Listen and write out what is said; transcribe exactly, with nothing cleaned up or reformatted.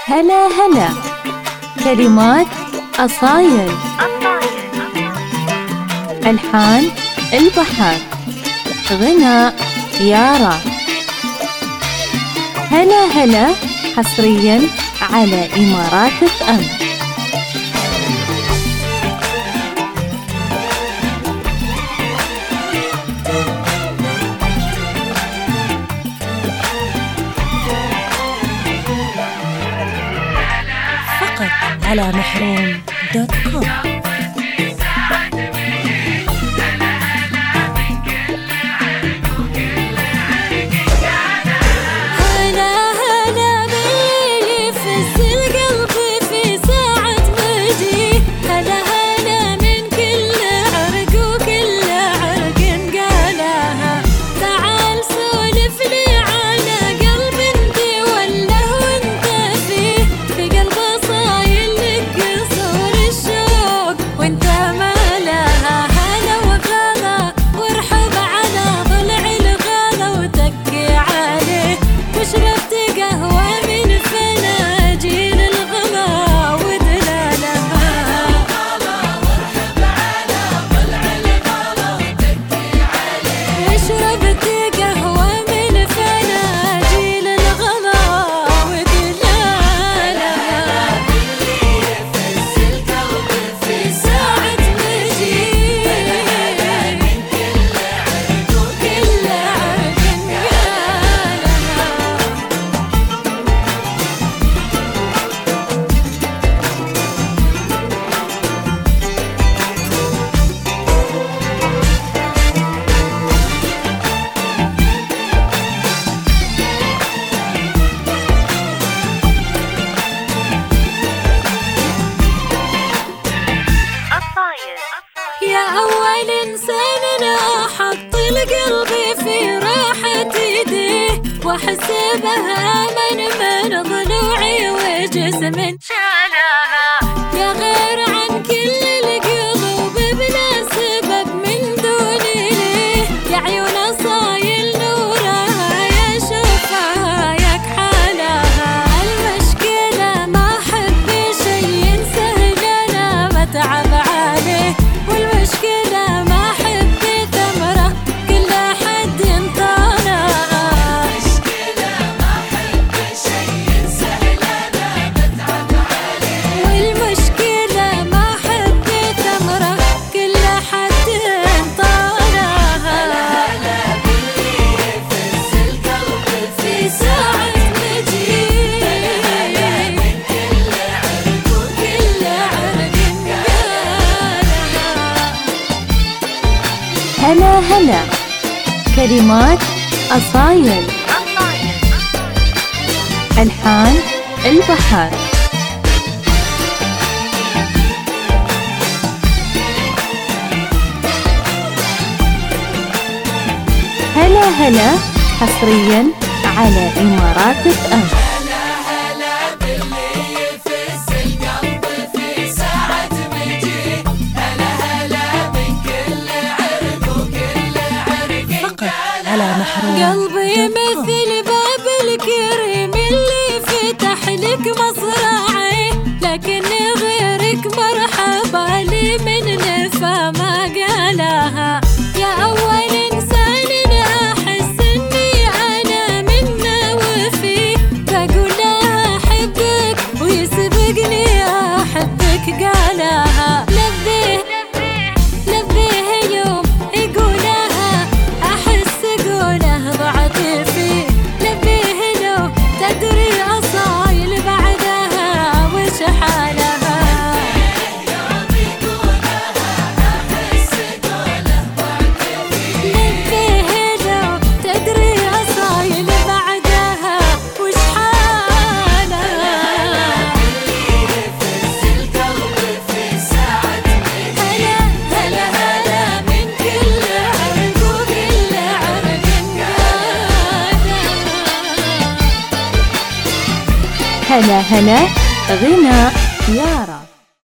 هلا هلا. كلمات أصايل. ألحان البحر. غناء يارا. هلا هلا حصرياً على إمارات اف ام. فقط على محروم دوت كوم. يا أول إنسان أنا أحط القلب في راحة يديه، وأحس به أمن من ضلوعي وجسم شالها. يا غير عن كل القلوب بلا سبب من دوني ليه، يا عيون صايل نورها يا شوفها يا كحالها. المشكلة ما أحب شي سهل أنا بتعب عليه، والمشكلة ما أحب ثمرة كل حد ينطرها. المشكلة ما أحب شي سهل أنا بتعب عليه، والمشكلة ما أحب ثمرة كل حد ينطرها. هلا باللي يفز القلب في ساعة مجيء، هلا من كل عرق وكل عرق هلا هلا. كلمات أصايل. ألحان البحر. هلا هلا حصرياً على إمارات اف ام. على محروم. قلبي مثل باب الكريم اللي فتح لك مصراعي، لكني غيرك مرحبا لي من نفا ما قالها. يا أول إنسان أحس إني أنا منه وفي، بقول لها أحبك ويسبقني أحبك قالها. لبيه لبيه يوم يقولها أحس قوله ضعت فيه، لبيه لو تدري أصايل بعدها وش حالها. يوم يقولها أحس قوله ضعت فيه، لبيه لو تدري أصايل بعدها وش حالها. يفز القلب في ساعة هلا هلا هلا من كل عرق وكل عرق هلا هلا. غناء يارا.